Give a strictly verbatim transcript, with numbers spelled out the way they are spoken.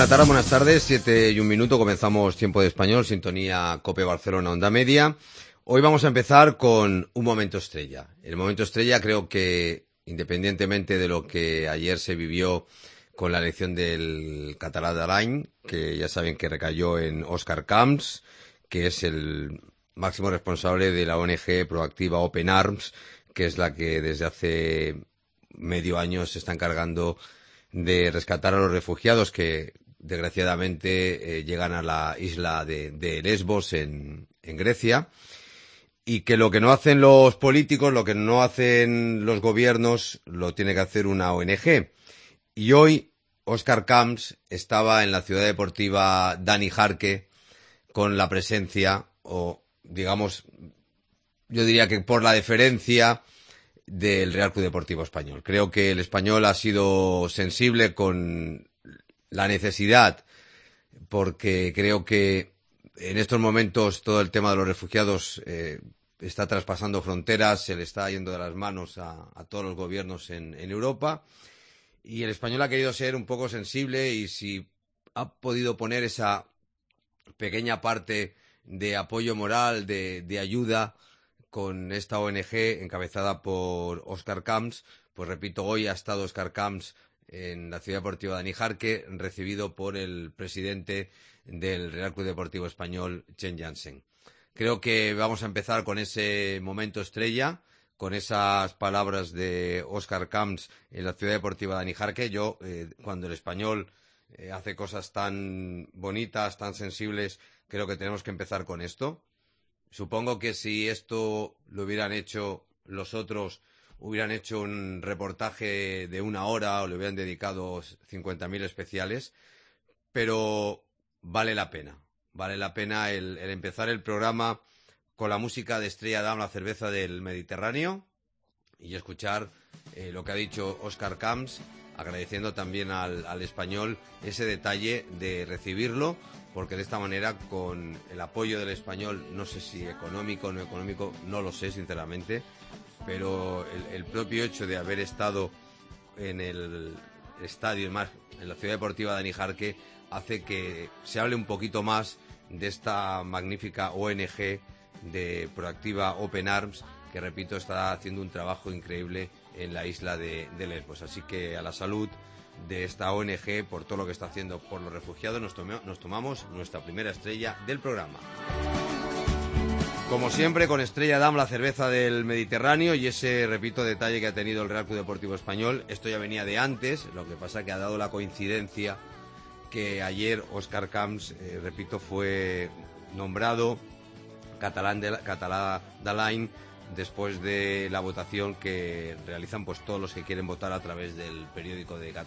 buena tarde, buenas tardes, siete y un minuto, comenzamos Tiempo de Español, sintonía COPE Barcelona, Onda Media. Hoy vamos a empezar con un momento estrella. El momento estrella creo que, independientemente de lo que ayer se vivió con la elección del català de l'any, que ya saben que recayó en Òscar Camps, que es el máximo responsable de la O N G proactiva Open Arms, que es la que desde hace medio año se está encargando de rescatar a los refugiados que desgraciadamente eh, llegan a la isla de, de Lesbos en, en Grecia, y que lo que no hacen los políticos, lo que no hacen los gobiernos, lo tiene que hacer una O N G. Y hoy Òscar Camps estaba en la ciudad deportiva Dani Jarque con la presencia, o digamos, yo diría que por la deferencia del Real Club Deportivo Español. Creo que el Español ha sido sensible con la necesidad, porque creo que en estos momentos todo el tema de los refugiados eh, está traspasando fronteras, se le está yendo de las manos a, a todos los gobiernos en, en Europa, y el Español ha querido ser un poco sensible, y si ha podido poner esa pequeña parte de apoyo moral, de, de ayuda con esta O N G encabezada por Òscar Camps, pues repito, hoy ha estado Òscar Camps en la ciudad deportiva Dani Jarque, recibido por el presidente del Real Club Deportivo Español, Chen Jansen. Creo que vamos a empezar con ese momento estrella, con esas palabras de Òscar Camps en la ciudad deportiva Dani Jarque. Yo, eh, cuando el Español eh, hace cosas tan bonitas, tan sensibles, creo que tenemos que empezar con esto. Supongo que si esto lo hubieran hecho los otros, hubieran hecho un reportaje de una hora o le hubieran dedicado cincuenta mil especiales, pero vale la pena. Vale la pena el, el empezar el programa con la música de Estrella Damm, la cerveza del Mediterráneo, y escuchar eh, lo que ha dicho Òscar Camps, agradeciendo también al, al Español ese detalle de recibirlo, porque de esta manera, con el apoyo del Español, no sé si económico o no económico, no lo sé sinceramente, pero el, el propio hecho de haber estado en el estadio, más en la ciudad deportiva Dani Jarque, hace que se hable un poquito más de esta magnífica O N G de proactiva Open Arms, que repito, está haciendo un trabajo increíble en la isla de, de Lesbos. Así que a la salud de esta O N G por todo lo que está haciendo por los refugiados, nos, tome, nos tomamos nuestra primera estrella del programa. Como siempre, con Estrella Damm, la cerveza del Mediterráneo, y ese, repito, detalle que ha tenido el Real Club Deportivo Español. Esto ya venía de antes, lo que pasa que ha dado la coincidencia que ayer Òscar Camps, eh, repito, fue nombrado catalán de, català de l'any, después de la votación que realizan pues todos los que quieren votar a través del periódico de,